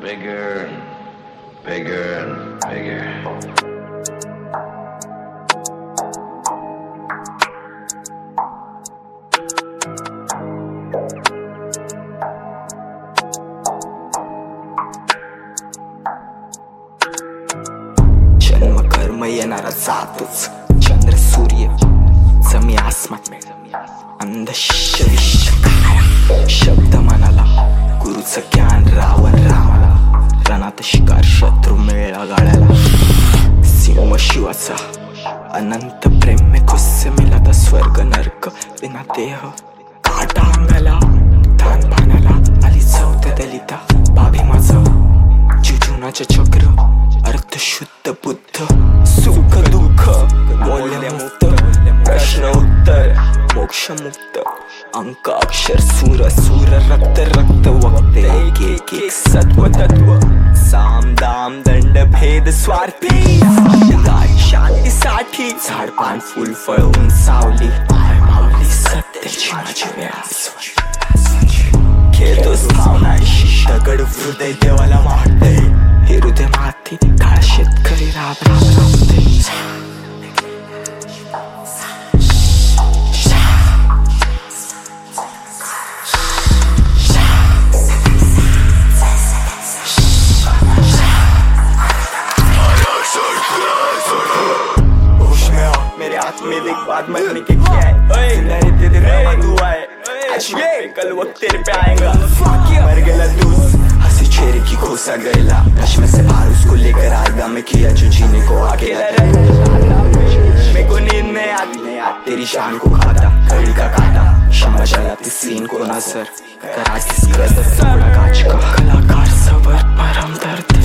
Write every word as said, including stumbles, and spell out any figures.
bigger and bigger and bigger. जन्म कर्म येणारा जातोच, चंद्र सूर्य जमी आसमान, अंधश्रविष्य शब्द मनाला, गुरुचं ज्ञान रावण रामाला, रणात शिकार शत्रू मिळला गाळ्याला, सिंह शिवाचा अनंत प्रेम में गुस्से मिळाला, स्वर्ग नरक बिना देह काटा अंगाला, दान पाण्याला आली चौथ्या दलिता बाबी माझं जीवनाचे चक्र अर्थ शुद्ध बुद्ध, सुख दुःख मूल्यमुक्त, प्रश्न उत्तर मोक्ष मुक्त, अंक अक्षर सूर सूर रक्त रक्त वक्ते एक एक एक सत्व तत्व, साम दाम दंड भेद स्वार्थी, शांतीसाठी झाड पान फुल फळ उंचावली, मावली सत्याची माझी व्यास, खेळतोच भावनांशी दगड हृदय देवाला वाटते, हे हृदय माती काळ शेतकरी राब राब राबते. मेरे हाथ में देख बात मरने के क्या है, जिंदा रहते तेरे दुआ है, आज ये कल वक्त तेरे पे आएगा, मर गया दूस हंसी चेहरे की खोसा गैला, नशे से बाहर उसको लेकर आएगा, मैं किया जो जीने को अकेला रहेगा, मेरे को नींद नहीं आती, तेरी शान को खाता घड़ी का काटा, क्षमा चलाती सीन को नजर कराती कदर, थोड़ा कांच का कलाकार सबर परम दर्द.